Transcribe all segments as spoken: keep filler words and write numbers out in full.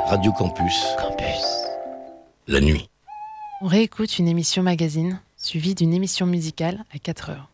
Radio Campus. Campus. La nuit. On réécoute une émission magazine, suivie d'une émission musicale à quatre heures.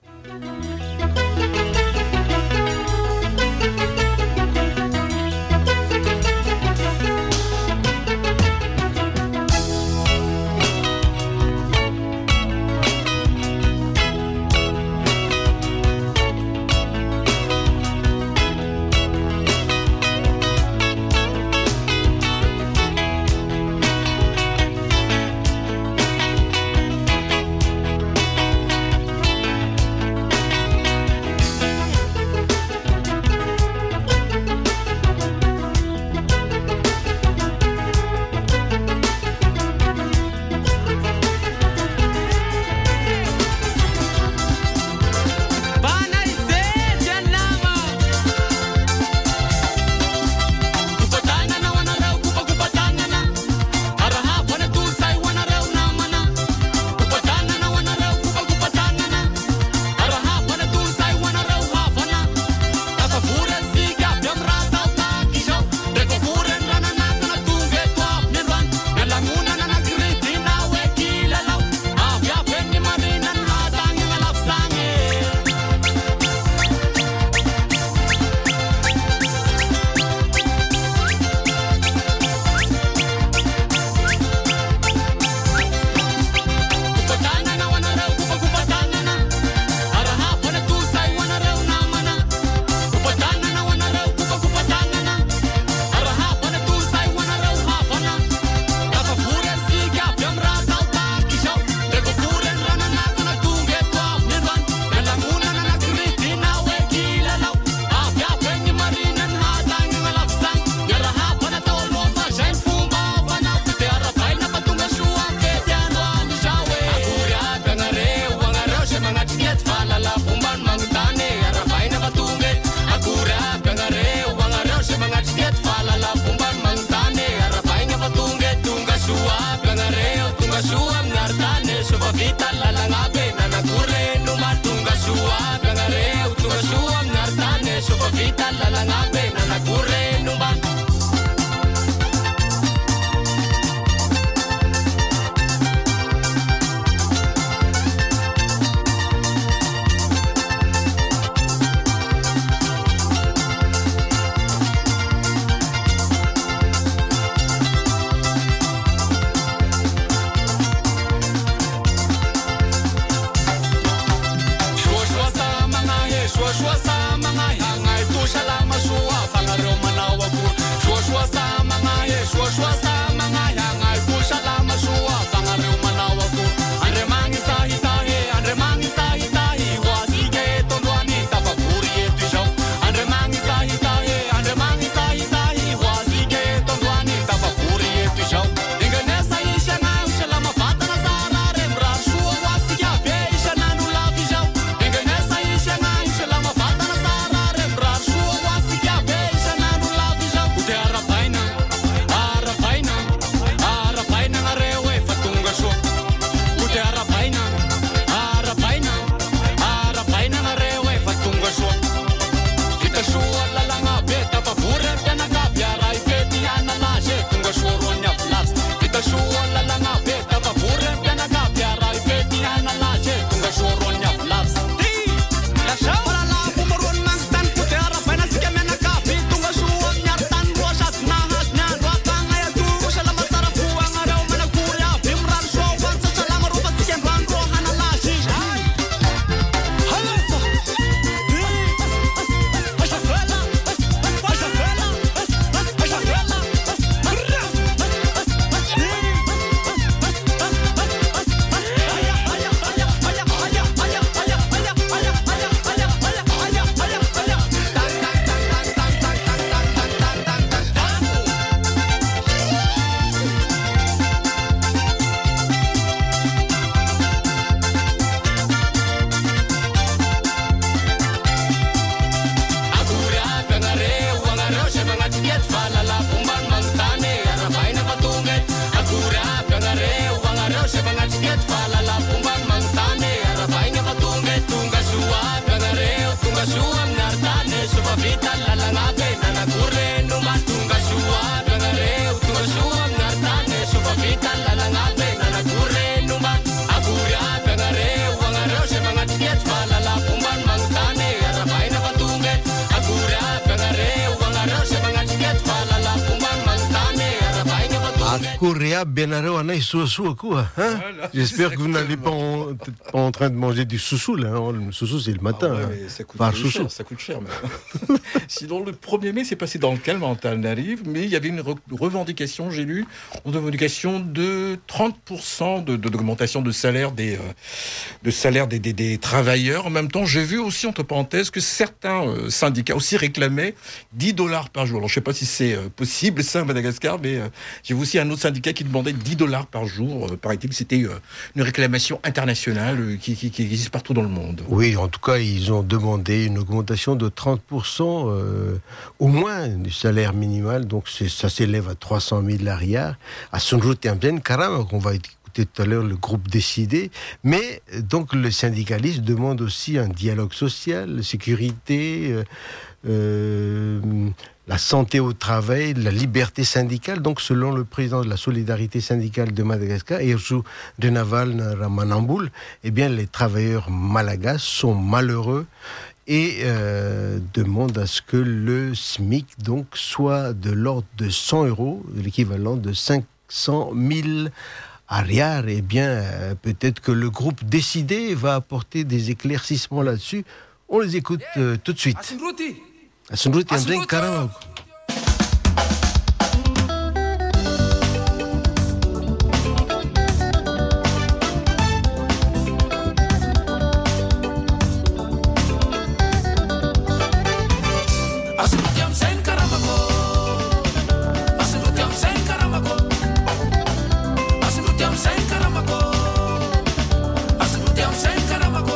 Correa Benareo Anai Sousou quoi. Hein Voilà, J'espère que vous exactement. n'allez pas en, peut-être pas en train de manger du soussou là. hein. Le soussou c'est le matin. Ah ouais, hein. mais ça coûte Par très chouchou. cher, ça coûte cher. mais- Sinon, le premier mai, c'est passé dans le calme en Tanarive, mais il y avait une re- revendication, j'ai lu, une revendication de trente pour cent de, de- d'augmentation de salaire des, euh, de salaire des, des, des travailleurs. En même temps, j'ai vu aussi, entre parenthèses, que certains euh, syndicats aussi réclamaient dix dollars par jour. Alors, je ne sais pas si c'est euh, possible, ça, à Madagascar, mais euh, j'ai vu aussi un autre syndicat qui demandait dix dollars par jour. Euh, paraît-il que c'était euh, une réclamation internationale euh, qui, qui, qui existe partout dans le monde. Oui, en tout cas, ils ont demandé une augmentation de trente pour cent euh, au moins du salaire minimal. Donc, c'est, ça s'élève à trois cent mille ariars. À Sunrut et Amben, carrément, qu'on va écouter tout à l'heure le groupe décidé. Mais, donc, le syndicaliste demande aussi un dialogue social, sécurité, euh, euh, la santé au travail, la liberté syndicale. Donc, selon le président de la solidarité syndicale de Madagascar, Erju Renaval Ramanamboul, eh bien, les travailleurs malagas sont malheureux et euh, demandent à ce que le S M I C donc, soit de l'ordre de cent euros, l'équivalent de cinq cent mille ariars. Eh bien, euh, peut-être que le groupe décidé va apporter des éclaircissements là-dessus. On les écoute euh, tout de suite. À Sunrut et Amben, carrément.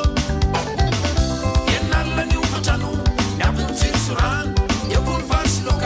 Yenna la ni ufachano, ya bunzi suran, ya kun fasilo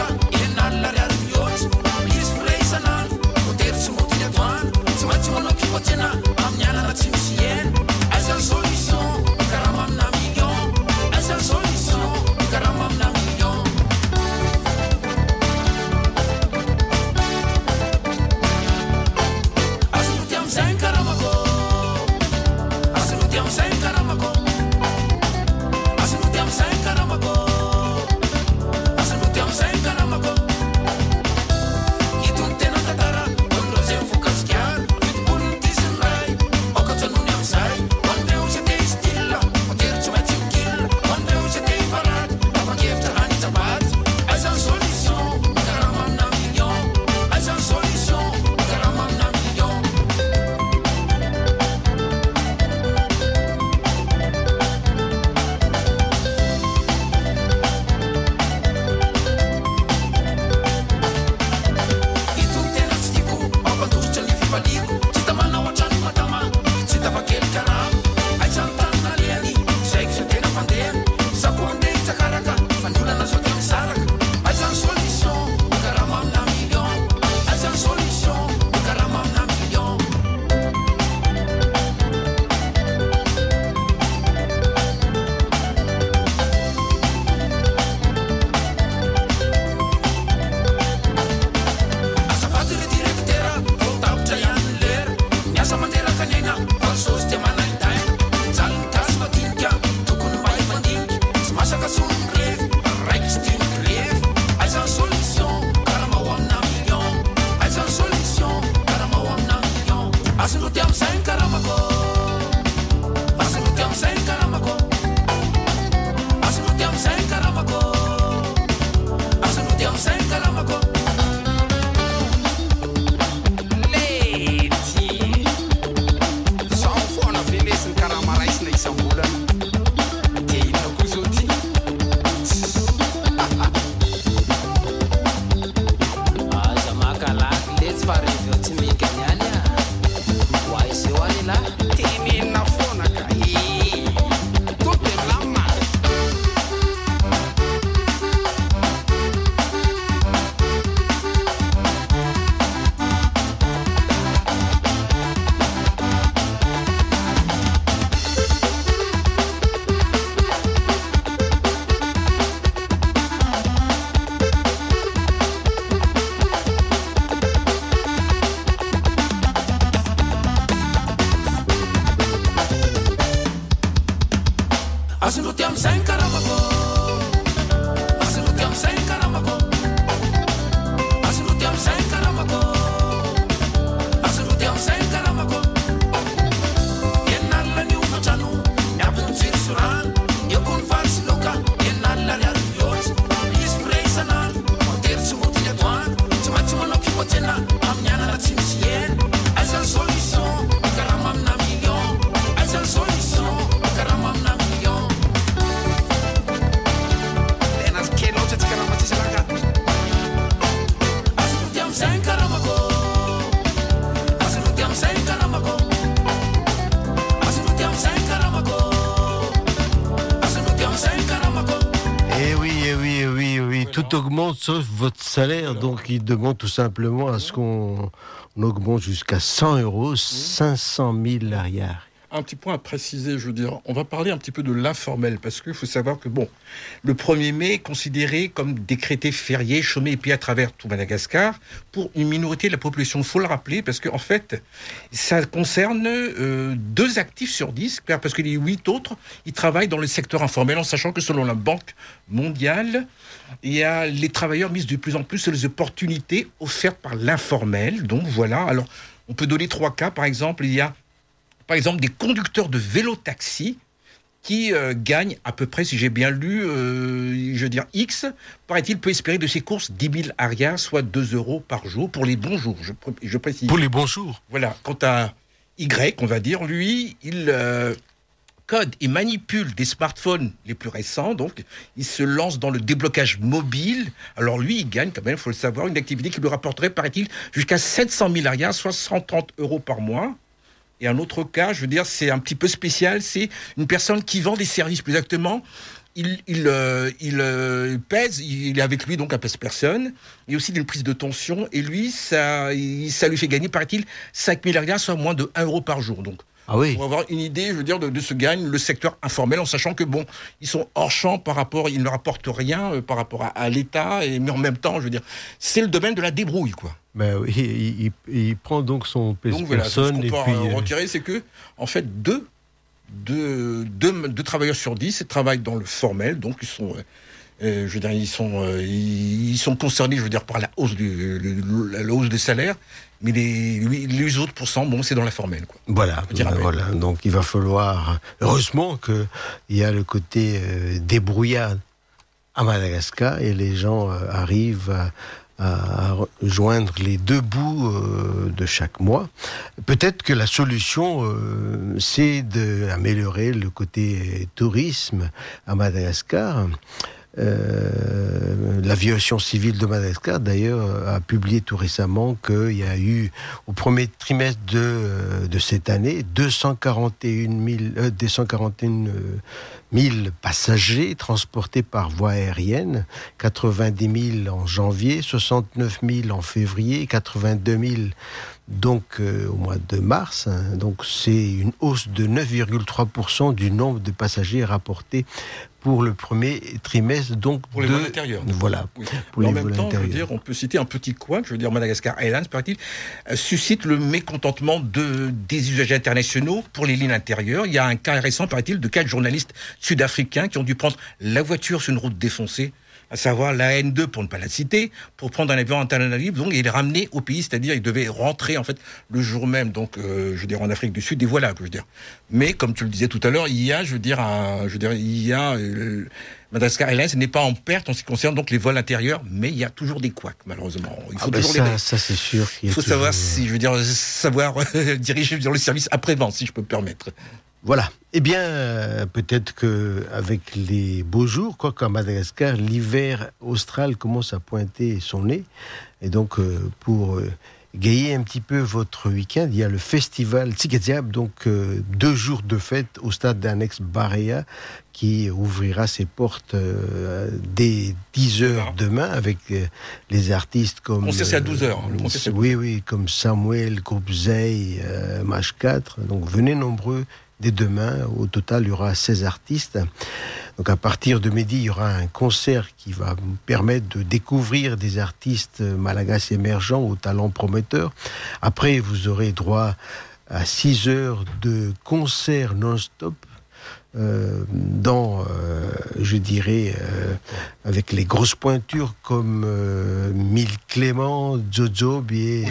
Tout augmente sauf votre salaire, Alors. donc il demande tout simplement à ce qu'on on augmente jusqu'à cent euros, cinq cent mille l'arrière. Un petit point à préciser, je veux dire, on va parler un petit peu de l'informel, parce qu'il faut savoir que, bon, le premier mai est considéré comme décrété férié, chômé et payé à travers tout Madagascar, pour une minorité de la population. Il faut le rappeler, parce qu'en en fait, ça concerne euh, deux actifs sur dix, parce que les huit autres, ils travaillent dans le secteur informel, en sachant que selon la Banque mondiale, il y a les travailleurs misent de plus en plus sur les opportunités offertes par l'informel. Donc voilà, alors on peut donner trois cas, par exemple, il y a par exemple, des conducteurs de vélo-taxi qui euh, gagnent à peu près, si j'ai bien lu, euh, je veux dire X, paraît-il, peut espérer de ses courses dix mille arias, soit deux euros par jour, pour les bons jours, je, je précise. Pour les bons jours. Voilà. Quant à Y, on va dire, lui, il euh, code et manipule des smartphones les plus récents, donc il se lance dans le déblocage mobile. Alors lui, il gagne quand même, il faut le savoir, une activité qui lui rapporterait, paraît-il, jusqu'à sept cent mille arias, soit cent trente euros par mois. Et un autre cas, je veux dire, c'est un petit peu spécial, c'est une personne qui vend des services, plus exactement. Il, il, euh, il euh, pèse, il est avec lui, donc un pèse-personne. Il y a aussi une prise de tension. Et lui, ça, il, ça lui fait gagner, paraît-il, cinq mille arias, soit moins de un euro par jour. Donc, Ah oui. pour avoir une idée, je veux dire, de, de ce gagne le secteur informel, en sachant que, bon, ils sont hors champ par rapport, ils ne rapportent rien euh, par rapport à, à l'État, et, mais en même temps, je veux dire, c'est le domaine de la débrouille, quoi. Ben oui, il, il, il prend donc son Donc voilà, ce personne qu'on et peut puis. en euh, retirer, c'est que, en fait, deux, deux, deux, deux travailleurs sur dix travaillent dans le formel, donc ils sont, euh, je veux dire, ils sont, euh, ils sont concernés, je veux dire, par la hausse du, le, la hausse des salaires, mais les, les autres pourcents, bon, c'est dans l'informel, quoi. Voilà, Petit rappel. voilà. Donc il va falloir, heureusement qu'il y a le côté euh, débrouillard à Madagascar et les gens euh, arrivent à, à joindre les deux bouts euh, de chaque mois. Peut-être que la solution, euh, c'est d'améliorer le côté tourisme à Madagascar. Euh, l'aviation civile de Madagascar, d'ailleurs, a publié tout récemment qu'il y a eu, au premier trimestre de, de cette année, deux cent quarante et un mille, euh, deux cent quarante et un mille passagers transportés par voie aérienne, quatre-vingt-dix mille en janvier, soixante-neuf mille en février, quatre-vingt-deux mille donc euh, au mois de mars. Hein. Donc c'est une hausse de neuf virgule trois pour cent du nombre de passagers rapportés pour le premier trimestre, donc Pour les de... vols intérieurs. Voilà. Oui. Pour en les même vols temps, je veux intérieurs. dire, on peut citer un petit couac, je veux dire, Madagascar Airlines, paraît-il, euh, suscite le mécontentement de, des usagers internationaux pour les lignes intérieures. Il y a un cas récent, paraît-il, de quatre journalistes sud-africains qui ont dû prendre la voiture sur une route défoncée, à savoir la N deux pour ne pas la citer, pour prendre un avion international, donc il est ramené au pays, c'est-à-dire il devait rentrer en fait le jour même, donc euh, je veux dire en Afrique du Sud, et voilà, je veux dire. Mais comme tu le disais tout à l'heure, il y a, je veux dire, un, je veux dire, il y a euh, Madagascar Airlines n'est pas en perte en ce qui concerne donc les vols intérieurs, mais il y a toujours des couacs malheureusement. Il faut Ah ben toujours ça, les... ça c'est sûr. qu'il y Il a faut toujours... savoir si, je veux dire, savoir euh, diriger dans le service après-vente, si je peux me permettre. Voilà. Eh bien, euh, peut-être que avec les beaux jours, quoi qu'à Madagascar, l'hiver austral commence à pointer son nez. Et donc, euh, pour euh, gayer un petit peu votre week-end, il y a le festival Tsigadziab, donc euh, deux jours de fête au stade d'annexe Barea, qui ouvrira ses portes euh, dès dix heures demain avec euh, les artistes comme... Le concert, c'est à douze heures. Le concert, c'est à douze oui, oui, comme Samuel, Groupe Zey, euh, Mach quatre. Donc, venez nombreux. Dès demain, au total, il y aura seize artistes. Donc à partir de midi, il y aura un concert qui va vous permettre de découvrir des artistes malagasy émergents aux talents prometteurs. Après, vous aurez droit à six heures de concert non-stop. Euh, dans, euh, je dirais, euh, avec les grosses pointures comme euh, Mille Clément, Jojo, et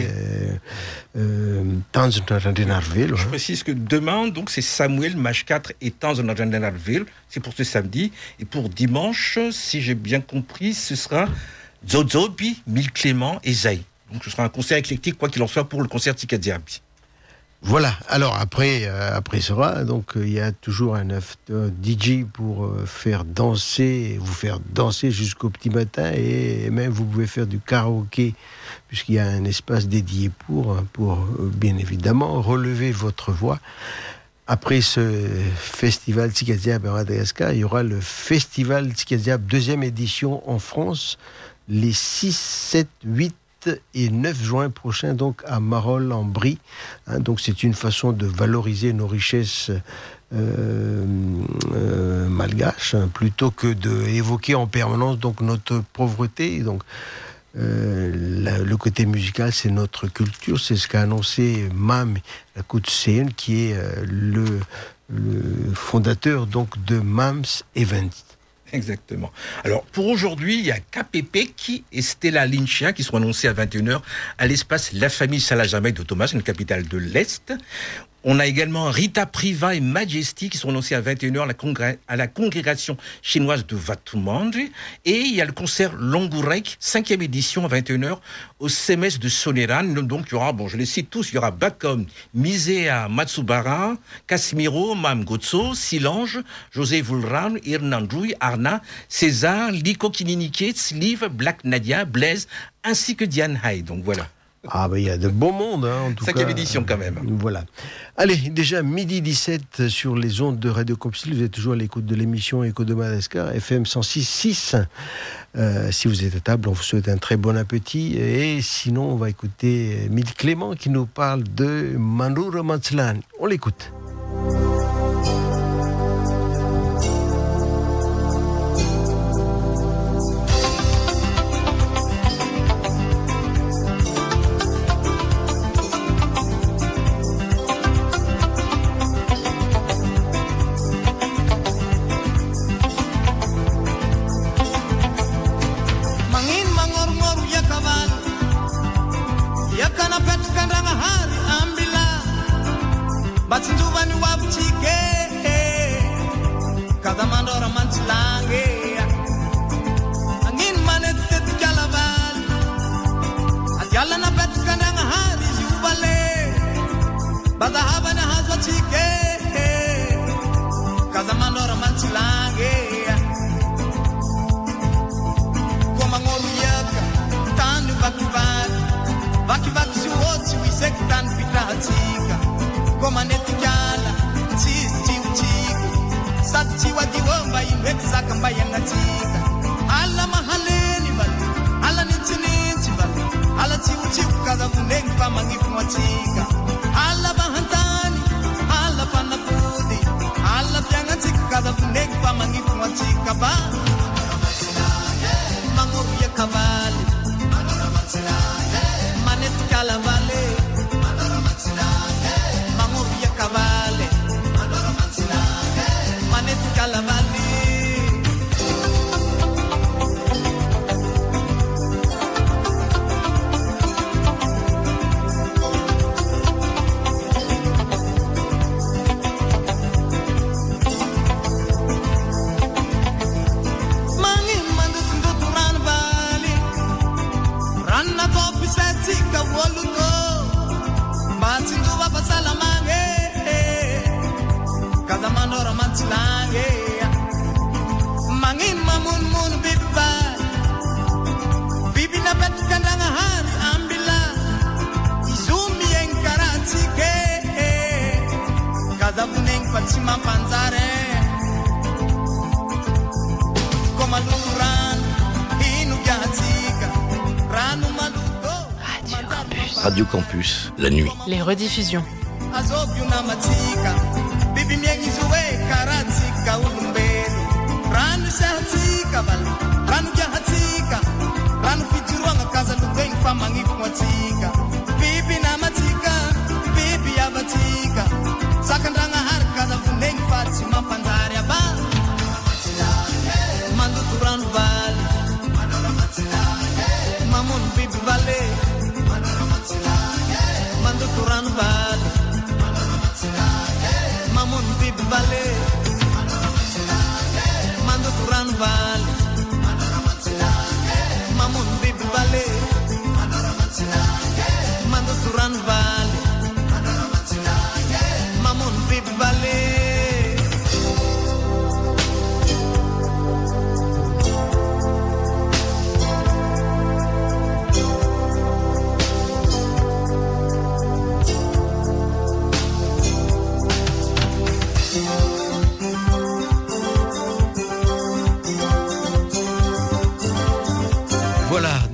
Tanz Narville. Je précise que demain, donc, c'est Samuel, Mach quatre et Tanz Narville. C'est pour ce samedi. Et pour dimanche, si j'ai bien compris, ce sera Zozobi, Mille Clément et Zay. Donc ce sera un concert éclectique, quoi qu'il en soit, pour le concert Tsigadziab. Voilà. Alors après, euh, après sera, donc il euh, y a toujours un after D J pour euh, faire danser, vous faire danser jusqu'au petit matin, et même vous pouvez faire du karaoké puisqu'il y a un espace dédié pour, pour euh, bien évidemment relever votre voix. Après ce festival Tsigadziab à Madagascar, il y aura le festival Tsigadziab deuxième édition en France, les six, sept, huit et neuf juin prochains, donc à Marolles en Brie. Hein, donc c'est une façon de valoriser nos richesses euh, euh, malgaches, hein, plutôt que d'évoquer en permanence donc notre pauvreté. Donc euh, la, le côté musical, c'est notre culture, c'est ce qu'a annoncé Mam Yakutsen, qui est euh, le, le fondateur donc de Mam's Events. Exactement. Alors, pour aujourd'hui, il y a K P P qui et Stella Lynchia qui seront annoncés à vingt et une heures à l'espace La Famille Salajamec de Thomas, une capitale de l'Est. On a également Rita Priva et Majesty qui seront annoncés à vingt et une heures à la, congré- à la congrégation chinoise de Vatumandre. Et il y a le concert Longurek, cinquième édition à vingt et une heures au C M S de Soneran. Donc, il y aura, bon, je les cite tous, il y aura Bakom, Misea Matsubara, Casimiro, Mam Gotso, Silange, José Vulran, Irnandrouy, Arna, César, Liko Kininike, Sliv, Black Nadia, Blaise, ainsi que Diane Hay. Donc, voilà. Ah ben il y a de beau monde, hein, en tout Cinquième cas. édition quand même. Voilà. Allez, déjà midi dix-sept sur les ondes de Radio Campus. Vous êtes toujours à l'écoute de l'émission Écho de Madagascar, F M cent six virgule six. Euh, si vous êtes à table, on vous souhaite un très bon appétit. Et sinon, on va écouter Mille Clément qui nous parle de Manur Matslan. On l'écoute. Radio Campus, la nuit. Les rediffusions.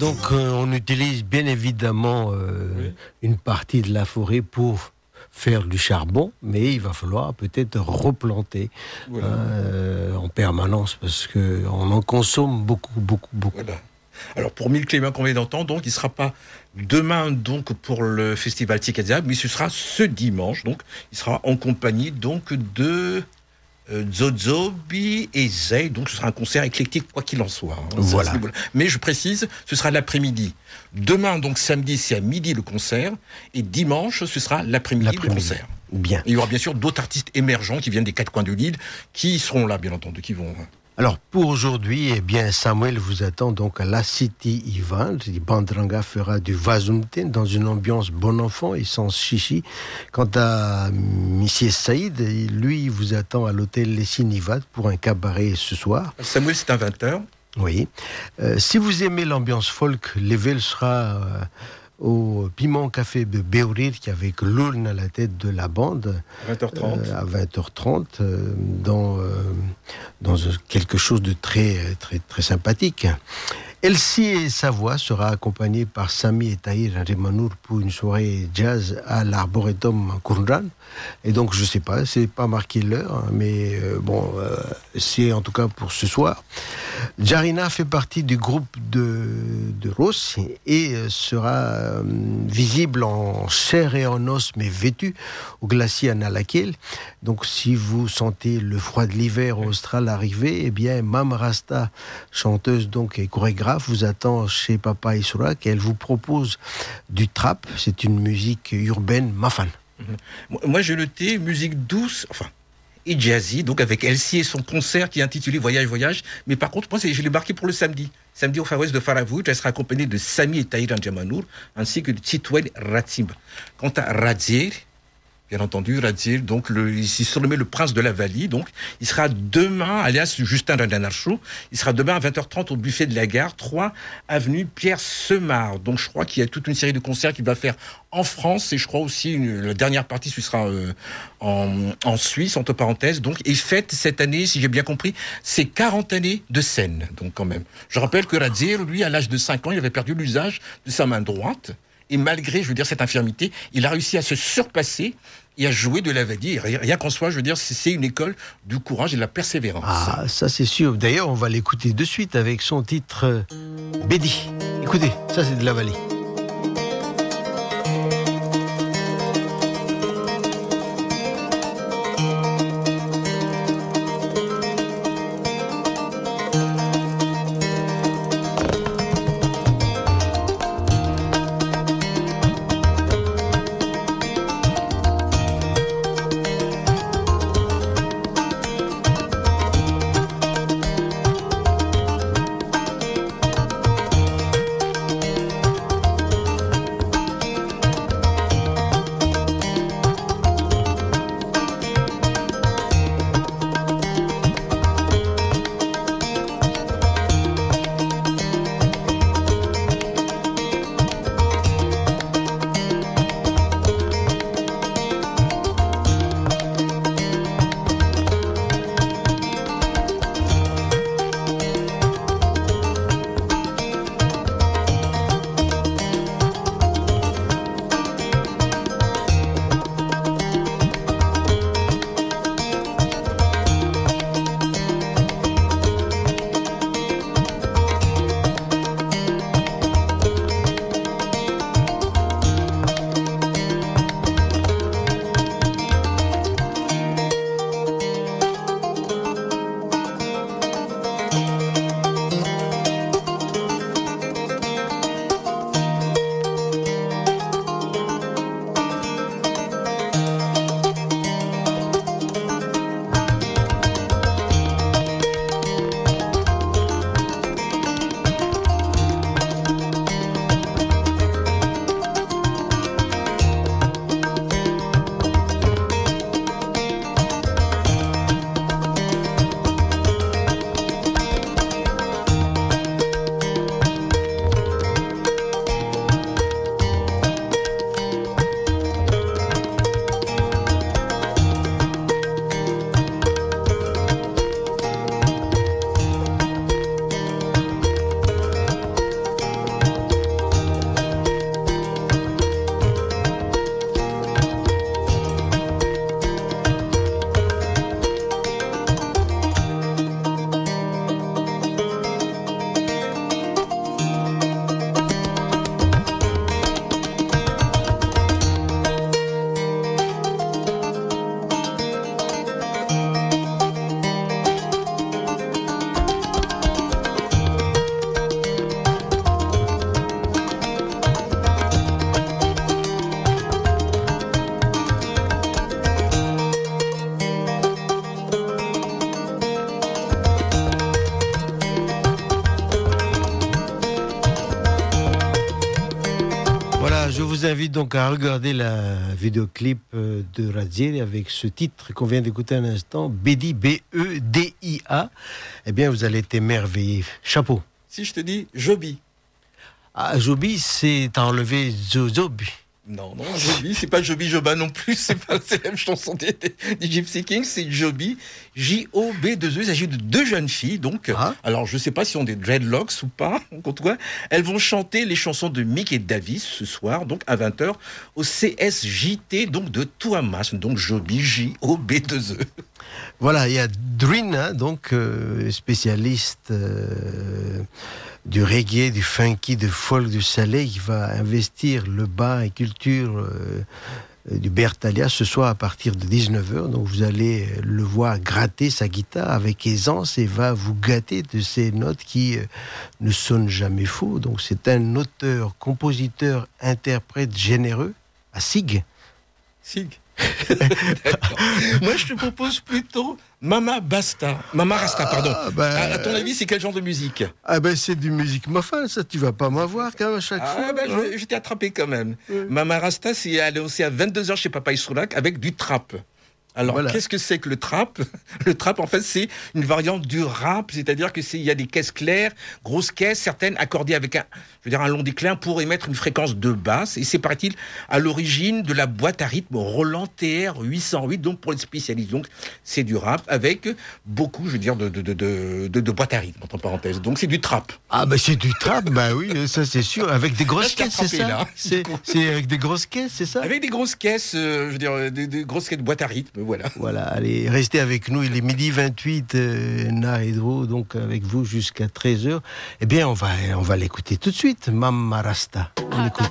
donc euh, on utilise bien évidemment euh, oui. une partie de la forêt pour faire du charbon, mais il va falloir peut-être replanter voilà. euh, en permanence parce qu'on en consomme beaucoup, beaucoup, beaucoup. Voilà. Alors pour Mille Clément qu'on vient d'entendre, donc il ne sera pas demain donc pour le festival Tsikadzia, mais ce sera ce dimanche, donc il sera en compagnie donc de euh, Zozobi et Zay, donc ce sera un concert éclectique quoi qu'il en soit. Hein, voilà. Ça, mais je précise, ce sera l'après-midi. Demain donc samedi c'est à midi le concert et dimanche ce sera l'après-midi, l'après-midi. le concert. Bien. Et il y aura bien sûr d'autres artistes émergents qui viennent des quatre coins de l'île qui seront là bien entendu, qui vont. Alors, pour aujourd'hui, eh bien, Samuel vous attend donc à la City Event. Bandranger fera du Vazumten dans une ambiance bon enfant et sans chichi. Quant à Monsieur Saïd, lui, il vous attend à l'hôtel Lessinivat pour un cabaret ce soir. Samuel, c'est à vingt heures. Oui. Euh, si vous aimez l'ambiance folk, l'ével sera euh, au Piment Café de Béourir, qui avec Louln à la tête de la bande. vingt heures trente. Euh, à vingt heures trente, euh, dans, euh, dans quelque chose de très, très, très sympathique. Elsie et sa voix sera accompagnée par Sami et Tahir Remanour pour une soirée jazz à l'Arboretum Kourran. Et donc, je ne sais pas, c'est pas marqué l'heure, hein, mais euh, bon, euh, c'est en tout cas pour ce soir. Jarina fait partie du groupe de, de Ross et euh, sera euh, visible en chair et en os, mais vêtue au glacier à Nalakel. Donc, si vous sentez le froid de l'hiver austral arriver, eh bien, Mam Rasta, chanteuse donc et chorégraphe, vous attend chez Papa Isurak et elle vous propose du trap. C'est une musique urbaine mafan. Mmh. Moi, j'ai noté musique douce, enfin, et jazzy, donc avec Elsie et son concert qui est intitulé Voyage, Voyage. Mais par contre, moi, c'est, je l'ai marqué pour le samedi. Samedi au Far West de Faravouj, elle sera accompagnée de Sami et Tahir Njamanour, ainsi que de Titouel Ratib. Quant à Radzir, bien entendu, Radzir, donc le, il s'est surnommé le prince de la Vallie, donc il sera demain, alias Justin Randanarchou, il sera demain à vingt heures trente au buffet de la gare, trois avenue Pierre Semard. Donc je crois qu'il y a toute une série de concerts qu'il va faire en France et je crois aussi une, la dernière partie ce sera euh, en, en Suisse, entre parenthèses. Donc il fête cette année, si j'ai bien compris, ses quarante années de scène. Donc quand même, je rappelle que Radzir, lui, à l'âge de cinq ans, il avait perdu l'usage de sa main droite. Et malgré, je veux dire, cette infirmité, il a réussi à se surpasser et à jouer de la Vallie. Rien qu'en soi, je veux dire, c'est une école du courage et de la persévérance. Ah, ça c'est sûr. D'ailleurs, on va l'écouter de suite avec son titre euh, Bédi. Écoutez, ça c'est de la Vallie. Voilà, je vous invite donc à regarder la vidéoclip de Razzieri avec ce titre qu'on vient d'écouter un instant, Bedi, B E D I A. Eh bien, vous allez être émerveillé. Chapeau. Si je te dis Joby. Ah, Joby, c'est enlevé Zozobi. Non, non, Joby, c'est pas Joby Joba non plus, c'est pas la même chanson des, des Gypsy Kings, c'est Joby, J O B deux E. Il s'agit de deux jeunes filles, donc. Ah. Alors, je sais pas si on des dreadlocks ou pas, contre quoi. Elles vont chanter les chansons de Mick et Davis ce soir, donc à vingt heures, au C S J T, donc de Touamas, donc Joby, J O B deux E. Voilà, il y a Drina, donc euh, spécialiste euh, du reggae, du funky, du folk, du salé, qui va investir le bar et culture euh, du Bertalia ce soir à partir de dix-neuf heures. Donc vous allez le voir gratter sa guitare avec aisance et va vous gâter de ces notes qui euh, ne sonnent jamais faux. Donc c'est un auteur, compositeur, interprète généreux à Sig. Sig. Moi, je te propose plutôt Mama Basta. Mama Rasta, pardon. Ah, ben... à, à ton avis, c'est quel genre de musique? Ah ben, c'est du musique mofane, ça. Tu vas pas m'avoir quand même à chaque ah, fois. Ben, hein? je, je t'ai attrapé quand même. Oui. Mama Rasta, c'est aller aussi à vingt-deux heures chez Papa Isroulak avec du trap. Alors, voilà. Qu'est-ce que c'est que le trap? Le trap, en fait, c'est une variante du rap, c'est-à-dire que c'est, il y a des caisses claires, grosses caisses, certaines accordées avec un, je veux dire, un long déclin pour émettre une fréquence de basse. Et c'est, paraît-il, à l'origine de la boîte à rythme Roland T R huit cent huit, donc pour les spécialistes. Donc, c'est du rap avec beaucoup, je veux dire, de, de, de, de, de, de boîte à rythme, entre parenthèses. Donc, c'est du trap. Ah, ben, c'est du trap, bah oui, ça, c'est sûr. Avec des grosses là, caisses, c'est ça? Là. C'est, c'est avec des grosses caisses, c'est ça? Avec des grosses caisses, euh, je veux dire, des, des grosses caisses de boîte à rythme. Voilà. Voilà, allez, restez avec nous, il est midi vingt-huit, euh, Na Hydro, donc avec vous jusqu'à treize heures. Eh bien, on va, on va l'écouter tout de suite, Mama Rasta. On écoute.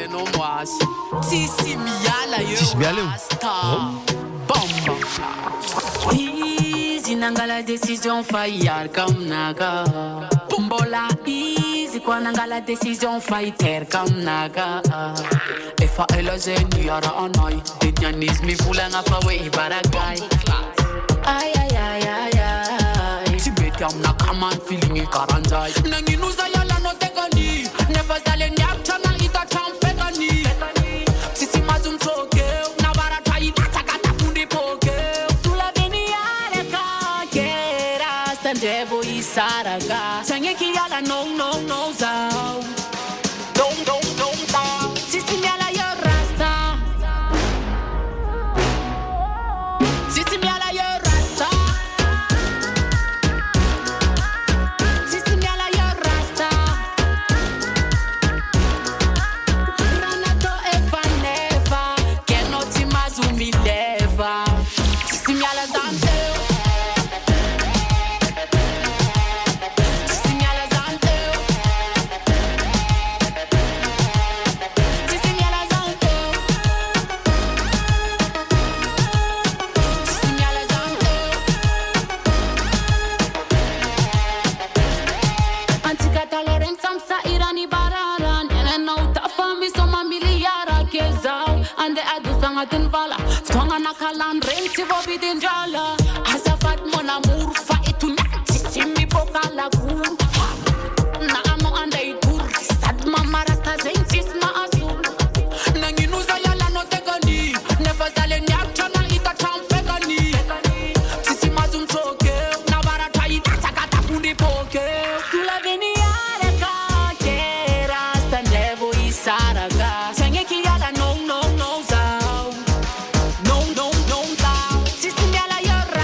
Easy nangala décision faillar comme naga. Bumbola easy kwa nangala décision fighter comme naga. Efa elazeni yara anai. Nyanis mi fulanga fawe ibaragai. Ay ay ay ay ay. Tibeti amna kaman feeling ikaranjai. Nangi nuza yala no tegani. Never zale nyak chana ita cham fegani. Sisi mazum choke. Nabara tai takata fundi poke. Sula bini yare ka kera. Stanjebo isaraga. Sanye ki yala no no no zao. Dong dong dong zao. Sisi yala yara. Vala, Tonga Nakalan, Renti Bobby Dinjala, Azafat Monamur, Faitun, Simi Pokala Gur, Namo and I Gur, Sadma Marasta Zentis Maazul, Nanginuza Yala no Tegani, never Zalen Yakchana Ita Cham Fegani, Sisi Mazum Choke, Navara Tai, Takata Fundi Poke, Sulavini Areka, Kera, Stanlevo Isaraga, Sangeki Yala no no no. No, no, no, no. Sistemi alla yorra.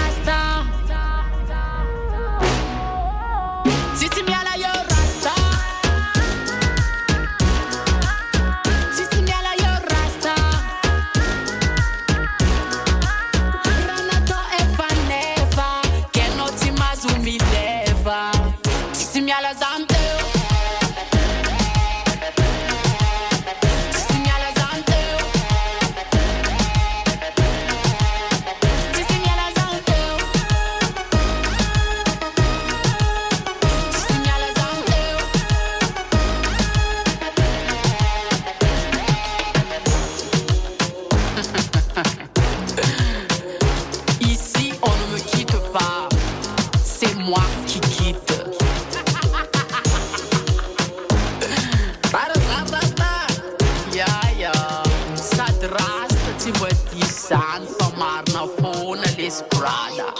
Miss Prada.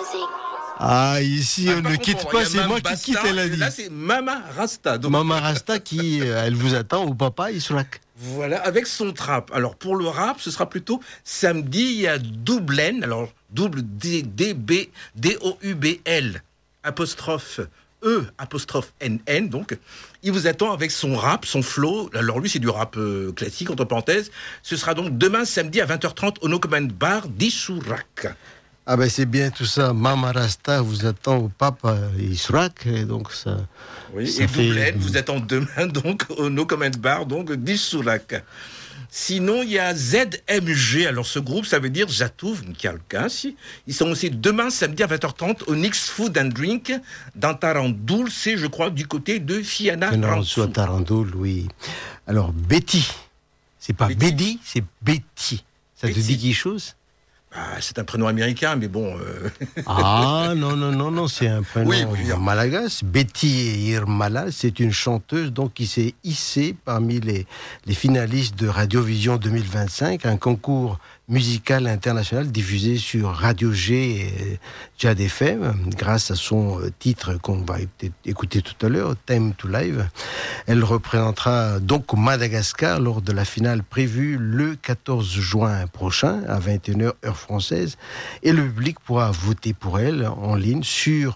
Ah, ici, Ah, on par ne contre, quitte bon, pas, il y a c'est Mam moi qui Basta, quitte, elle a et dit. Là, c'est Mama Rasta. Donc, Maman Rasta qui, euh, elle vous attend au papa Israk. voilà, avec son trap. Alors, pour le rap, ce sera plutôt samedi, il y a Doublen, alors double D, D, B, D, O, U, B, L, apostrophe E, apostrophe N, N, donc, il vous attend avec son rap, son flow. Alors, lui, c'est du rap euh, classique, entre parenthèses. Ce sera donc demain, samedi, à vingt heures trente, au No Command Bar d'Issourac. Ah ben c'est bien tout ça. Mama Rasta vous attend au papa Israk. Et donc ça. Oui, ça et fait- Doublen vous attend demain, donc, au No Command Bar, donc, d'Issourac. Sinon, il y a Z M G. Alors, ce groupe, ça veut dire J'atouve quelqu'un. Si. Ils sont aussi demain, samedi à vingt heures trente, au Nix Food and Drink, dans Tarandoul. C'est, je crois, du côté de Fiana Non, Rantzou. soit Tarandoul, oui. Alors Betty, c'est pas Betty. Betty, c'est Betty. Ça te Betty. dit quelque chose? Ah, c'est un prénom américain, mais bon... euh, Ah non, non, non, non, c'est un prénom Oui, oui. malagasy. Betty Irmala, c'est une chanteuse donc, qui s'est hissée parmi les, les finalistes de Radiovision deux mille vingt-cinq, un concours musical international diffusé sur Radio G et Jad F M, grâce à son euh, titre qu'on va écouter- écouter tout à l'heure, Time to Live. Elle représentera donc Madagascar lors de la finale prévue le quatorze juin prochain à vingt et une heures heure française, et le public pourra voter pour elle en ligne sur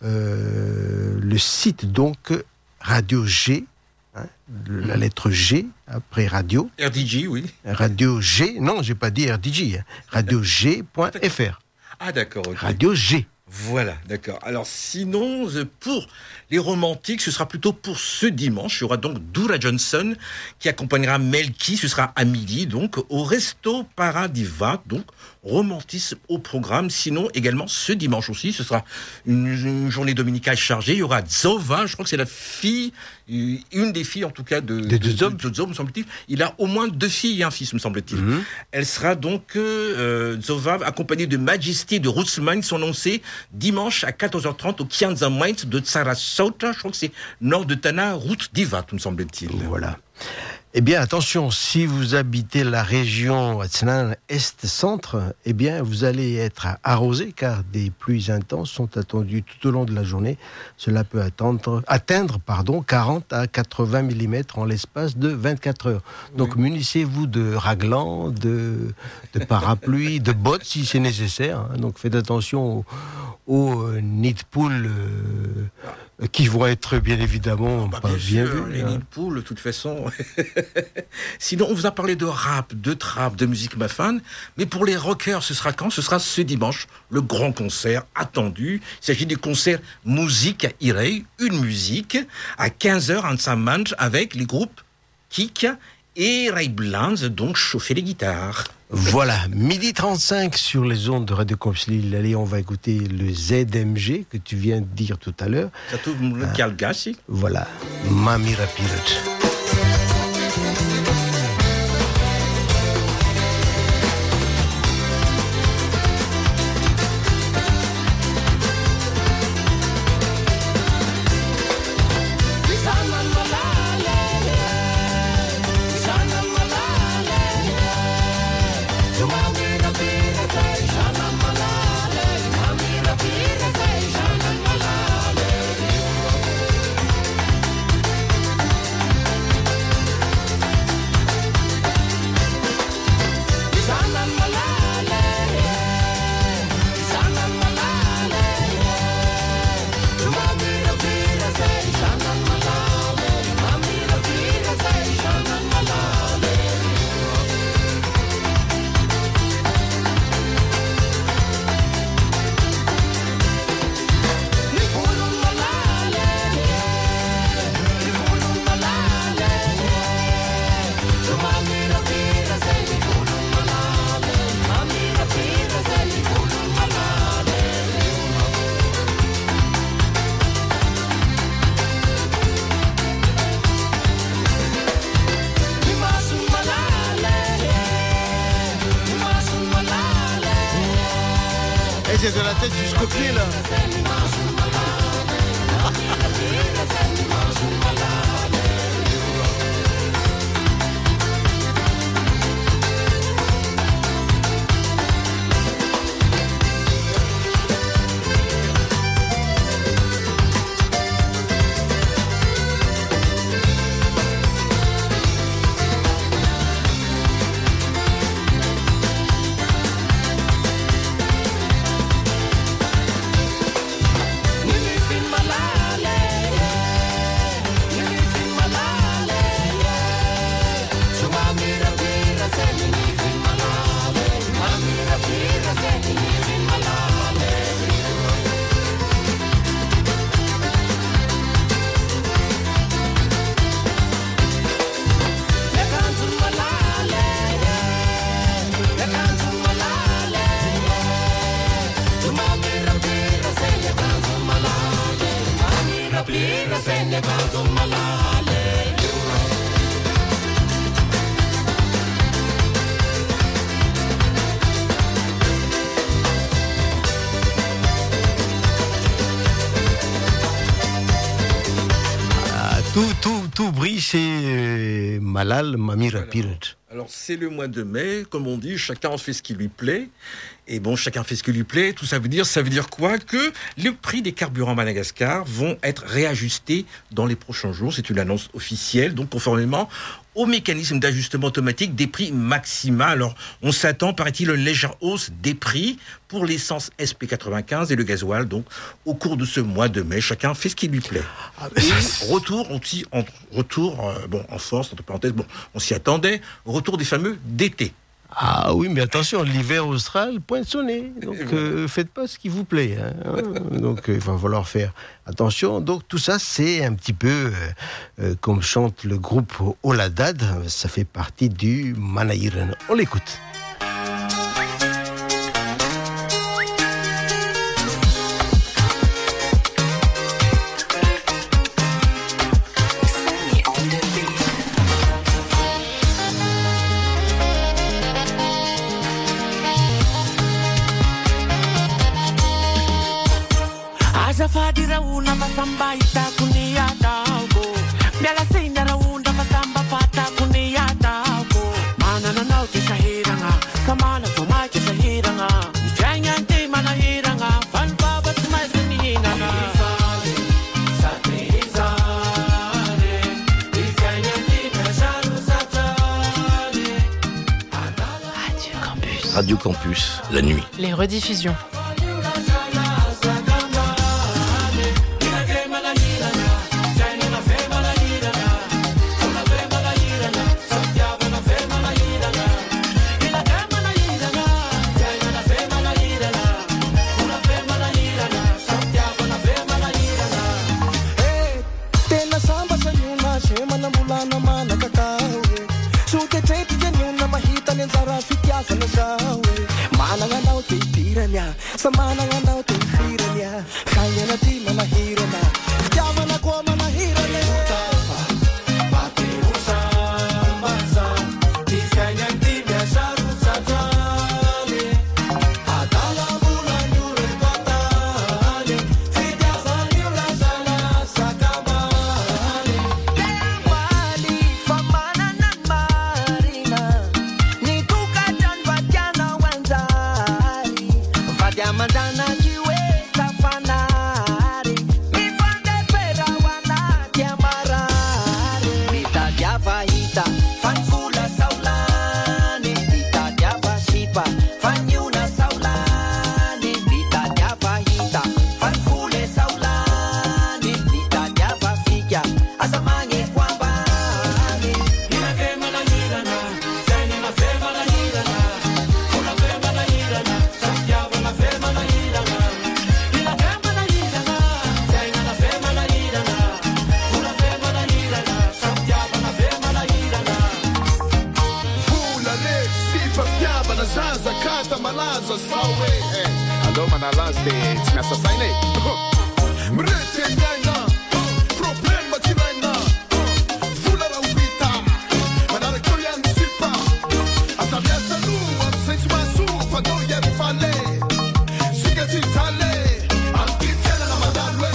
euh, le site donc Radio G, hein, la lettre G après radio, R D G, oui. Radio G, non, j'ai pas dit R D G, hein, radio G point F R, Ah, d'accord, ok. Radio G. Voilà, d'accord. Alors, sinon, euh, pour les romantiques, ce sera plutôt pour ce dimanche. Il y aura donc Doura Johnson qui accompagnera Melky. Ce sera à midi, donc, au Resto Paradiva. Donc, romantisme au programme. Sinon, également, ce dimanche aussi, ce sera une, une journée dominicale chargée. Il y aura Zova, je crois que c'est la fille, euh, une des filles, en tout cas, de, Des deux de- hommes. de- de Zo, me semble-t-il. Il a au moins deux filles et un fils, me semble-t-il. Mhm. Elle sera donc, euh, Zova, accompagnée de Majesty de Rootsman, sont annoncés dimanche à quatorze heures trente au Kianza Mines de Sarasota. Je crois que c'est nord de Tana, route d'Ivat, me semble-t-il. Voilà. Eh bien, attention, si vous habitez la région Atsnan Est-Centre, eh bien, vous allez être arrosé car des pluies intenses sont attendues tout au long de la journée. Cela peut attendre, atteindre pardon, quarante à quatre-vingts millimètres en l'espace de vingt-quatre heures. Donc, Oui. munissez-vous de raglan, de, de parapluies, de bottes si c'est nécessaire. hein. Donc, faites attention aux, aux euh, nids de poules euh, qui vont être bien évidemment Bah, pas bien bien sûr, vus. les hein. nids de poule, de toute façon. Sinon, on vous a parlé de rap, de trap, de musique mafane. Mais pour les rockers, ce sera quand? Ce sera ce dimanche, le grand concert attendu. Il s'agit du concert Musique à Irei, une musique, à quinze heures en Samanj avec les groupes Kik et Ray Blands, donc chauffer les guitares. Voilà, midi trente-cinq sur les ondes de Radio Campus Lille. Allez, on va écouter le Z M G que tu viens de dire tout à l'heure. Ça trouve le Calgassi. Voilà, Mamira Pirate. Et c'est de la tête jusqu'au pied là. Tout, tout, tout brille chez Malal Mamira Piret. Alors c'est le mois de mai, comme on dit, chacun fait ce qui lui plaît. Et bon, chacun fait ce qui lui plaît. Tout ça veut dire, ça veut dire quoi? Que les prix des carburants à Madagascar vont être réajustés dans les prochains jours. C'est une annonce officielle, donc conformément au mécanisme d'ajustement automatique des prix maxima. Alors, on s'attend, paraît-il, à une légère hausse des prix pour l'essence S P quatre-vingt-quinze et le gasoil. Donc, au cours de ce mois de mai, chacun fait ce qui lui plaît. Ah, et retour, on t'y, en, retour, euh, bon, en force, entre parenthèses, bon, on s'y attendait. Retour des fameux d'été. Ah oui, mais attention, l'hiver austral pointe son nez. Donc, euh, faites pas ce qui vous plaît. Hein. Donc, euh, il va falloir faire attention. Donc, tout ça, c'est un petit peu euh, euh, comme chante le groupe Oladad. Ça fait partie du Manaïren. On l'écoute. Fadira una masamba ita kunia dago Biala sinda raunda masamba fata kunia dago Mana na nau te shahiranga Kamana kuma te shahiranga Janya te mana hiranga Fan baba tuma sinina na Radio Campus. Radio Campus, la nuit. Les rediffusions. Samana ngana tu firanya kanya na ti na hira na jama na kwa mana hira ne pate usa basa ti kanya ti ya saru satale atala bula nyure patale fida fanyula sala sakabale wali famana na marina ni tukajan wajana wanzari Madana kiwe safanari Mifande pera wana kiamarari Mita diava hita Fanfula saulani Mita diava shipa Fanyuna saulani Mita diava hita Fanfule saulani Mita diava figya Asamange kwambani Ina kema na hirana Zeni na fema na hirana Kuna fema na hirana Santiago na fema Zaza kata malaza sawe Alo manalaste Nasa saine Mrete nyanga Problema tinaina Vula la ubita Manara koyan sipa Asabia salu Absensi masu Fado yeru fale Sige titale Antitela na madalwe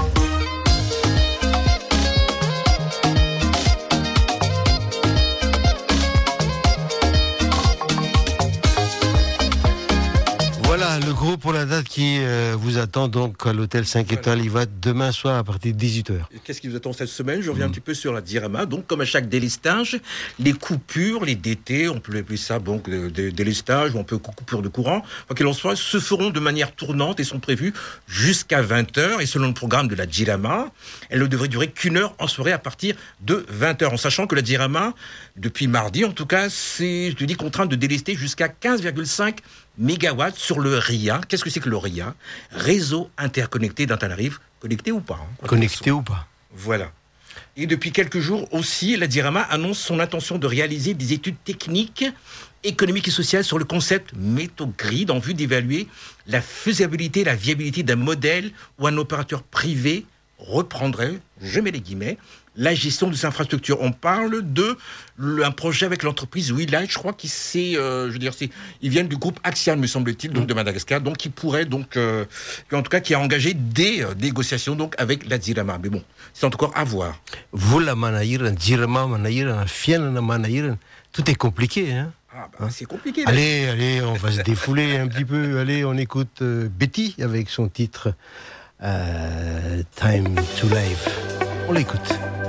Voilà, le groupe pour la date qui euh, vous attend donc à l'hôtel cinq étoiles. Il va demain soir à partir de dix-huit heures. Et qu'est-ce qui vous attend cette semaine? Je reviens mmh. un petit peu sur la Dirama. Donc, comme à chaque délestage, les coupures, les D T, on peut appeler ça donc des délestages ou un peu coupures de courant, quoi qu'il en soit, se feront de manière tournante et sont prévues jusqu'à vingt heures. Et selon le programme de la Dirama, elle ne devrait durer qu'une heure en soirée à partir de vingt heures. En sachant que la Dirama, depuis mardi en tout cas, c'est, je dis, contrainte de délester jusqu'à quinze virgule cinq mégawatts sur le R I A. Qu'est-ce que c'est que le R I A? Réseau interconnecté d'Antananarive, connecté ou pas hein, Connecté ou pas. Voilà. Et depuis quelques jours aussi, la Dirama annonce son intention de réaliser des études techniques, économiques et sociales sur le concept MétoGrid en vue d'évaluer la faisabilité et la viabilité d'un modèle où un opérateur privé reprendrait, je mets les guillemets, la gestion des infrastructures. On parle de le, un projet avec l'entreprise WeLight, je crois qu'il c'est, euh, je veux dire, c'est, ils viennent du groupe Axial, me semble-t-il, donc de Madagascar, donc qui pourrait donc, euh, en tout cas, qui a engagé des euh, négociations donc avec la Dzirama. Mais bon, c'est encore à voir. Vula manaïran, Dzirama manaïran, Fianana manaïran, tout est compliqué, hein. Ah bah, hein? C'est compliqué. Là. Allez, allez, on va se défouler un petit peu. Allez, on écoute euh, Betty avec son titre euh, Time to Live. On l'écoute.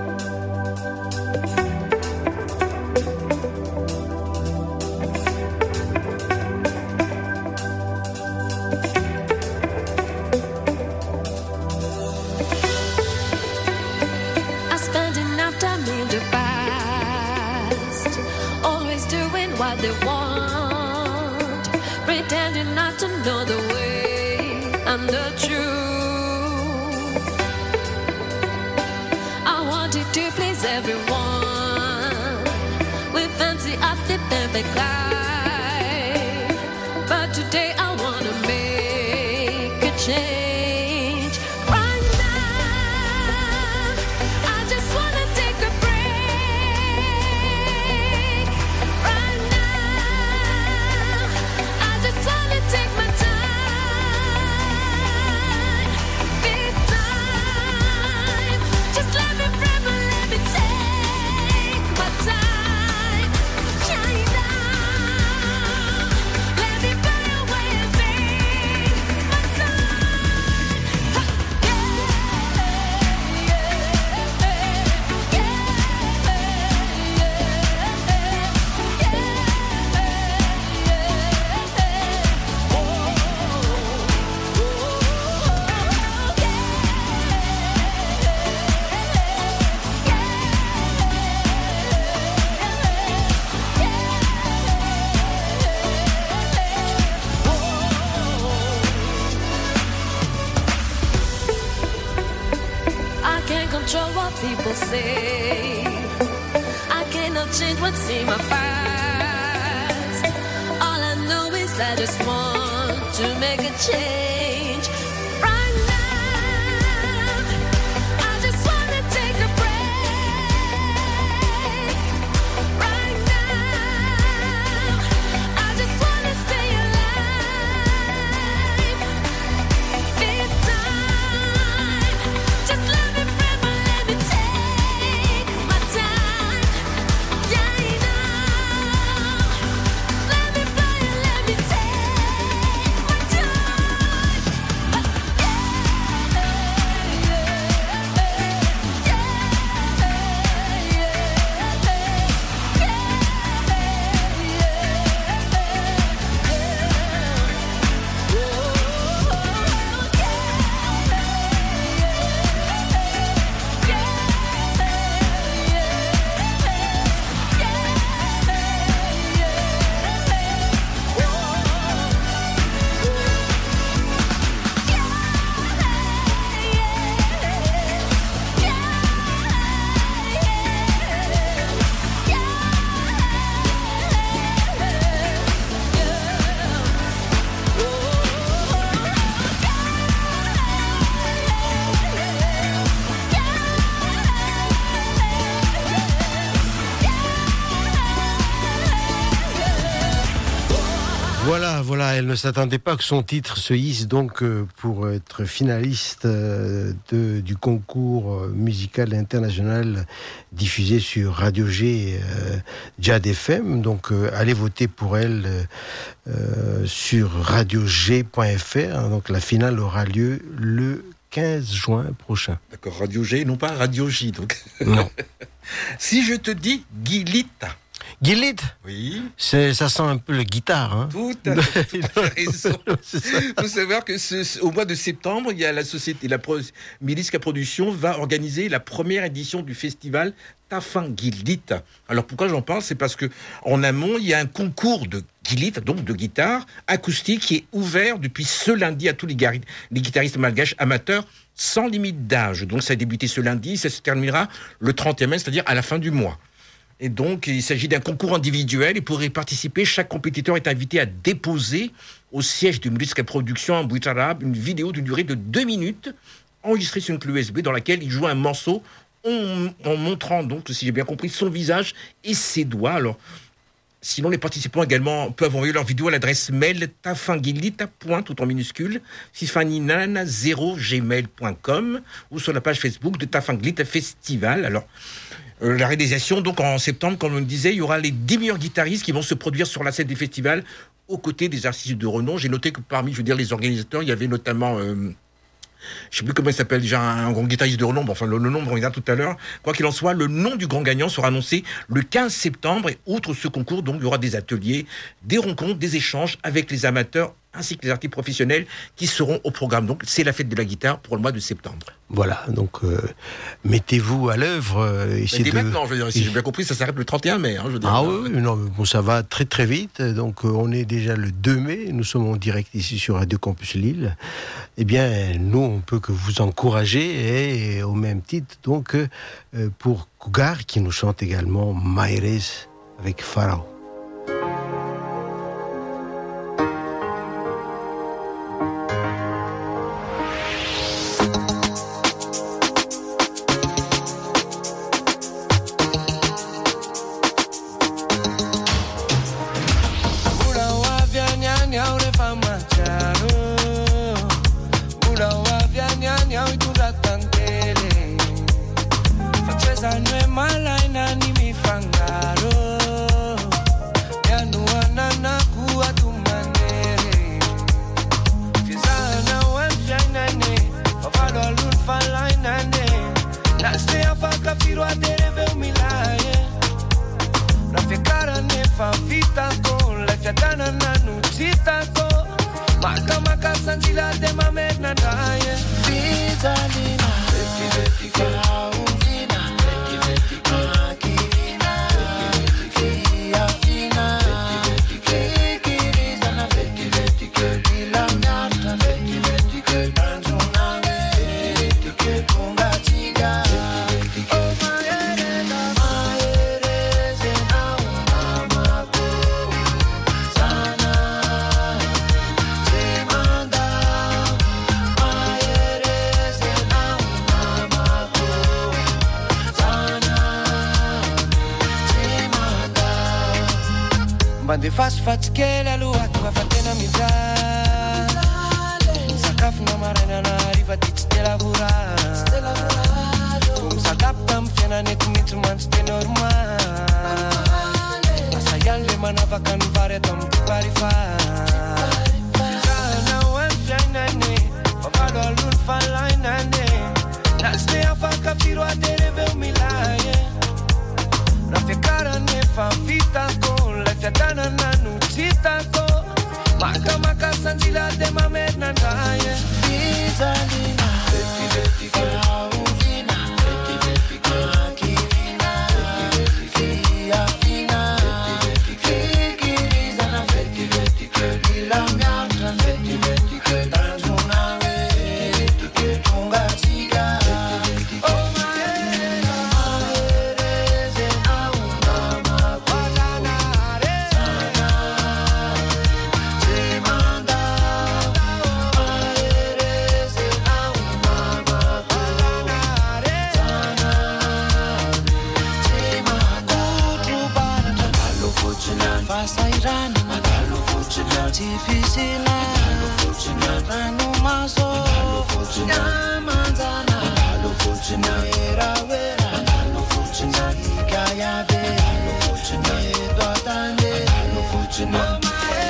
I spend enough time in the past, always doing what they want, pretending not to know the way and the truth. I wanted to please everyone with fancy outfit and big life, but today I wanna make a change. Right now, I just wanna take a break. Right now, I just wanna take my time. This time, just let me breathe and let me take my time. Shine down, let me fly away and take my time. Ha, yeah, yeah, yeah, I can't control what people say. I cannot change what's in my past. All I know is I just want to make a change. Right now, I just wanna take a break. Right now, I just wanna stay alive. This time, just let me breathe and let me take my time. Yeah, I know. Let me fly and let me take my time. Voilà, voilà, elle ne s'attendait pas que son titre se hisse donc euh, pour être finaliste euh, de, du concours musical international diffusé sur Radio G, euh, Jad F M. Donc euh, allez voter pour elle euh, sur radio g point f r. Donc la finale aura lieu le quinze juin prochain. D'accord, Radio G, non pas Radio J. Donc. Non. Si je te dis Guilita. Gilit, Oui. c'est, ça sent un peu le guitare. Hein. Tout à fait, tout à fait raison. Il faut savoir que ce, ce, au mois de septembre, il y a la société, la Pro, Miliska Production va organiser la première édition du festival Tafan Gilit. Alors pourquoi j'en parle? C'est parce que en amont, il y a un concours de Gilit, donc de guitare acoustique, qui est ouvert depuis ce lundi à tous les, gar- les guitaristes malgaches amateurs sans limite d'âge. Donc ça a débuté ce lundi, ça se terminera le trente et un mai, c'est-à-dire à la fin du mois. Et donc, il s'agit d'un concours individuel. Et pour y participer, chaque compétiteur est invité à déposer au siège de Miliska Production en Buitarab une vidéo d'une durée de deux minutes enregistré sur une clé U S B dans laquelle il jouait un morceau en, en montrant, donc, si j'ai bien compris, son visage et ses doigts. Alors, sinon, les participants également peuvent envoyer leur vidéo à l'adresse mail tafangilita, tout en minuscule, sifaninana zéro gmail point com ou sur la page Facebook de Tafangilita Festival. Alors, euh, la réalisation, donc en septembre, comme on le disait, il y aura les dix meilleurs guitaristes qui vont se produire sur la scène des festivals aux côtés des artistes de renom. J'ai noté que parmi, je veux dire, les organisateurs, il y avait notamment... Euh, je ne sais plus comment il s'appelle déjà, un grand guitariste de renom, enfin le, le nom, on regarde tout à l'heure. Quoi qu'il en soit, le nom du grand gagnant sera annoncé le quinze septembre. Et outre ce concours, donc, il y aura des ateliers, des rencontres, des échanges avec les amateurs ainsi que les artistes professionnels qui seront au programme. Donc c'est la fête de la guitare pour le mois de septembre. Voilà, donc euh, mettez-vous à l'œuvre. Euh, Mais dès de... maintenant, je veux dire, si j'ai bien compris, ça s'arrête le trente et un mai. Hein, je veux dire. Ah oui, non, mais bon, ça va très très vite. Donc euh, on est déjà le deux mai, nous sommes en direct ici sur Radio Campus Lille. Eh bien, nous, on peut que vous encourager, et au même titre, donc, euh, pour Cougar, qui nous chante également Maires avec Pharaon. Bande faz faz que la lua tua fatena mi dà sakafo na maraina na riva tits de lavora Kum sadapta mi fiainanetiny mantsy de normal Asa ihany le manavaka ny vary ato amin'ny tiparifa Fizahanao amin'ny fiainany Vavalo alony falainany Na tsy te afaka firoatereveo milay Raha fiakarany efa vitako Fiatanana no tsitako Makamaka sanjila de mamerina ndaye Fizalina Faulina Akirina Fiafina Fikirizana Ila miatra Tanzuna Tunga chiga Oh maereza Maereze au mama Fasairana Magalo fucina Tifisila Magalo fucina Rano maso Magalo fucina Yamanzana Magalo fucina Wera wera Magalo fucina Ikayabe Magalo fucina Edwatane Magalo fucina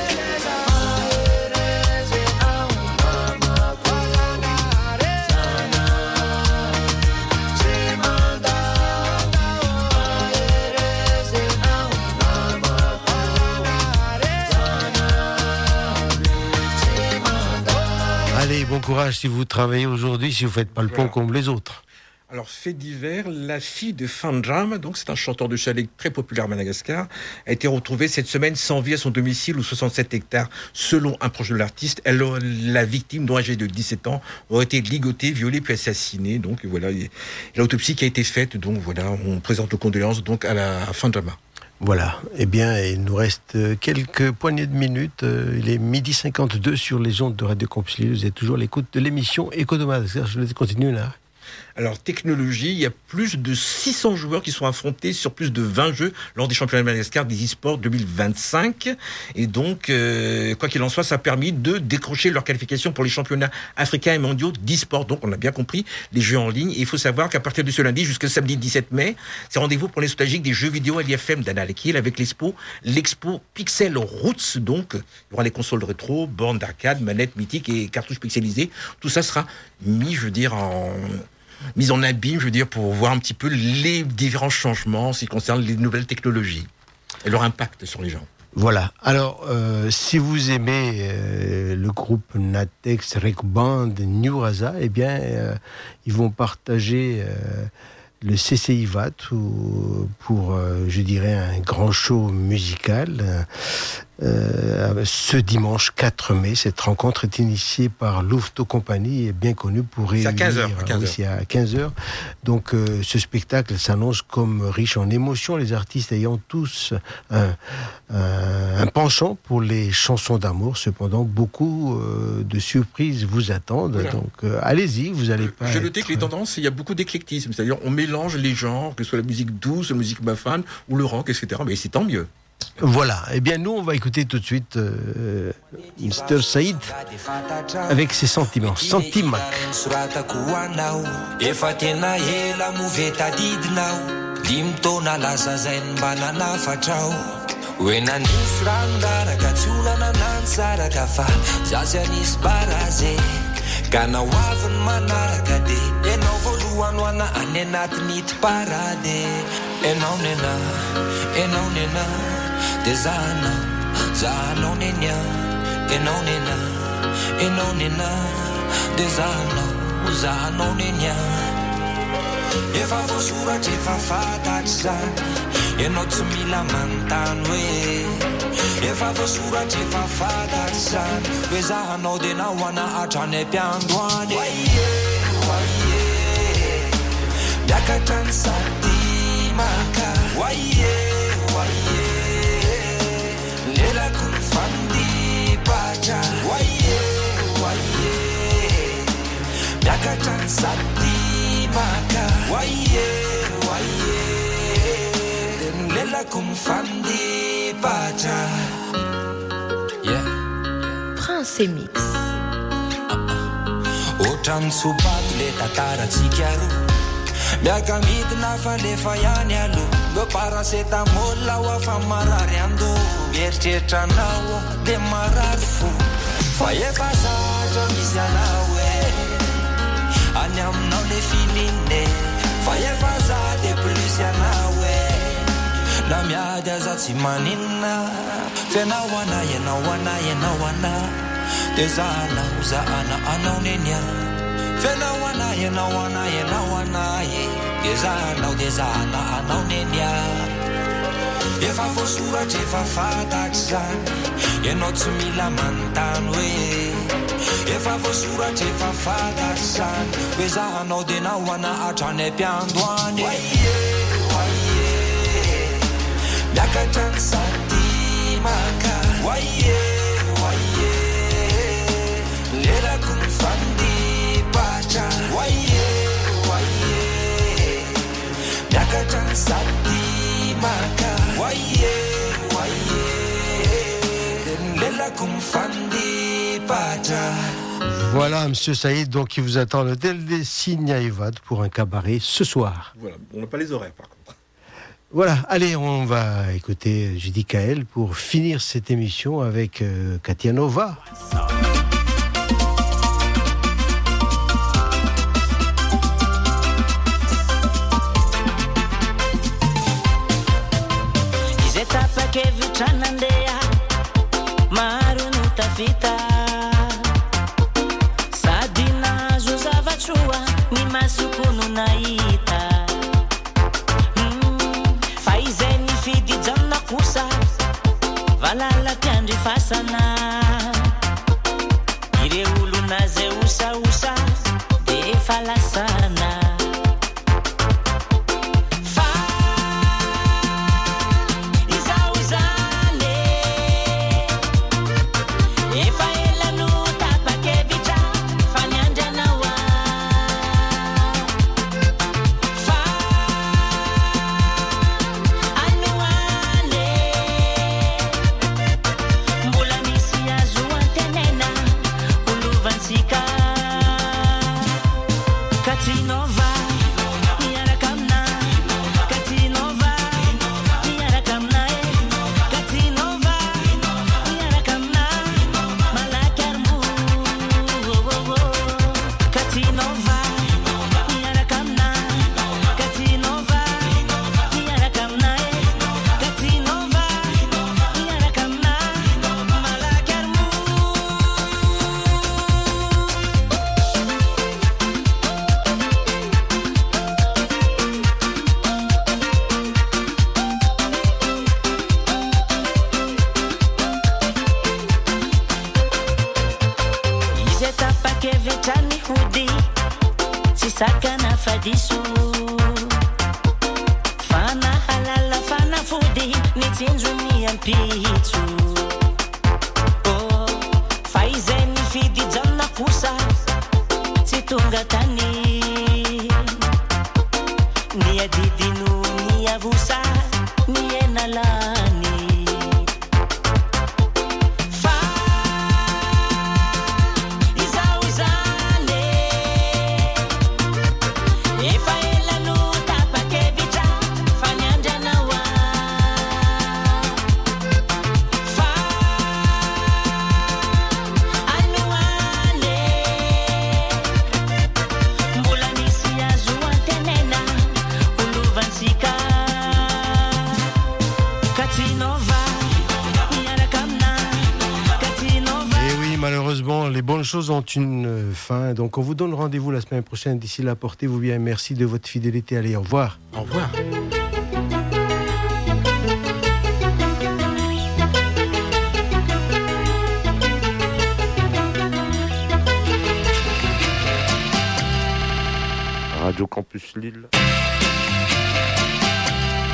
Allez, bon courage si vous travaillez aujourd'hui, si vous ne faites pas le pont Voilà. comme les autres. Alors, fait divers, la fille de Fanjam, donc c'est un chanteur de chalet très populaire à Madagascar, a été retrouvée cette semaine sans vie à son domicile aux soixante-sept hectares, selon un proche de l'artiste. Elle, la victime, dont âgée de dix-sept ans, aurait été ligotée, violée puis assassinée. Donc voilà, l'autopsie qui a été faite. Donc voilà, on présente nos condoléances donc à la Fanjama. Voilà, eh bien, il nous reste quelques poignées de minutes. Il est midi cinquante-deux sur les ondes de Radio Campus Lille. Vous êtes toujours à l'écoute de l'émission Écho de Madagascar. Je vais continuer là. Alors, technologie, il y a plus de six cents joueurs qui sont affrontés sur plus de vingt jeux lors des championnats de Madagascar des e-sports deux mille vingt-cinq. Et donc, euh, quoi qu'il en soit, ça a permis de décrocher leur qualification pour les championnats africains et mondiaux d'e-sport. Donc, on a bien compris, les jeux en ligne. Et il faut savoir qu'à partir de ce lundi jusqu'au samedi dix-sept mai, c'est rendez-vous pour les nostalgiques des jeux vidéo à l'I F M d'Anna Lekil avec l'expo, l'expo Pixel Roots. Donc, il y aura les consoles rétro, bornes d'arcade, manettes mythiques et cartouches pixelisées. Tout ça sera mis, je veux dire, en... mise en abîme, je veux dire, pour voir un petit peu les différents changements en ce qui concerne les nouvelles technologies et leur impact sur les gens. Voilà. Alors, euh, si vous aimez euh, le groupe Natex Rec Band New Raza, eh bien, euh, ils vont partager euh, le C C I V A T ou, pour, euh, je dirais, un grand show musical. Euh, ce dimanche quatre mai, cette rencontre est initiée par Lufto Company et bien connue pour réunir... C'est à quinze heures. Oui, c'est à quinze heures. Donc euh, ce spectacle s'annonce comme riche en émotions, les artistes ayant tous un, un, un penchant pour les chansons d'amour. Cependant, beaucoup euh, de surprises vous attendent. Voilà. Donc euh, allez-y, vous allez pas... J'ai noté que les tendances, il y a beaucoup d'éclectisme. C'est-à-dire on mélange les genres, que ce soit la musique douce, la musique bafane ou le rock, et cetera. Mais c'est tant mieux. Voilà, eh bien nous on va écouter tout de suite euh, mister Saïd avec ses sentiments, Sentimac. Kana wavin manaraka de enao voalohany hoana any anatin'ny parade enao nena enao nena de zahanao zahanao nenya enao nena enao nena de zahanao zahanao nenya efa voasoratra efa fantatry zany enao tsy mila manontany hoe efa voasoratra efa fantatry zany hoe zahanao de nahoana hatrany am-piandoany oaie oaie miakatra ny sady maka oaie oaie lelako ny fandipatra oaie oaie miakatra ny sady maka oaie oaie lelako ny fandipatra. Yeah. Prince Mix. Otrany sopato le tantaratsika roa miaka midina fa lefa ihany aloha ngo paracetamol ao afa marary andoha eritreritranao de marary fo fa efa zatra misy anao e any aminao le filine fa efa za de plus anao e na miady aza tsy maninona fenao ana enao ana enao ana de zahanao zahana anao nenya fenao ana enao ana enao ana e de zahanao de zahana anao nenya efa voasoratra efa fantatry zany enao tsy mila manontany hoe efa voasoratra efa fantatry zany hoe zahanao de nahoana hatrany am-piandoany oaie oaie miakatra ny sady maka oaie oaie lelako ny fandipatra oaie oaie miakatra ny sady maka oaie oaie lelako ny fandipatra. Voilà, monsieur Saïd, donc il vous attend le Hôtel des Signes à Evad pour un cabaret ce soir. Voilà, on n'a pas les horaires par contre. Voilà, allez, on va écouter Judy Kael pour finir cette émission avec euh, Katia Nova. Valala tandri fasana ire uluna ze usa usa de falasana fa fudi Sisakana fadisu Fana halala fana fudi Nitinjuni ampitu Oh Faizeni fidi jana kusa Titunga tani Nia didinu nia vusa Nia nalani Les bonnes choses ont une fin, donc on vous donne rendez-vous la semaine prochaine. D'ici là, portez-vous bien. Merci de votre fidélité. Allez, au revoir. Au revoir. Radio Campus Lille.